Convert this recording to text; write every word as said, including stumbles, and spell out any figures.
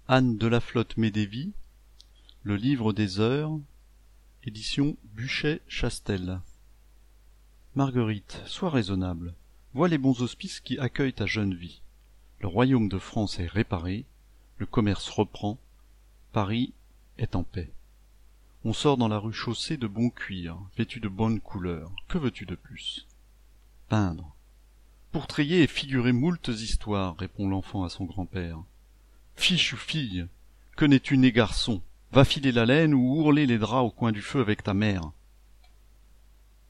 Anne de la Flotte-Médévy, Le Livre des Heures, édition Buchet-Chastel. Marguerite, sois raisonnable. Vois les bons hospices qui accueillent ta jeune vie. Le royaume de France est réparé, le commerce reprend, Paris est en paix. On sort dans la rue chaussée de bon cuir, vêtu de bonnes couleurs. Que veux-tu de plus? Peindre. Pour trier et figurer moultes histoires, répond l'enfant à son grand-père. Fiche ou fille, que n'es-tu né garçon? Va filer la laine ou ourler les draps au coin du feu avec ta mère.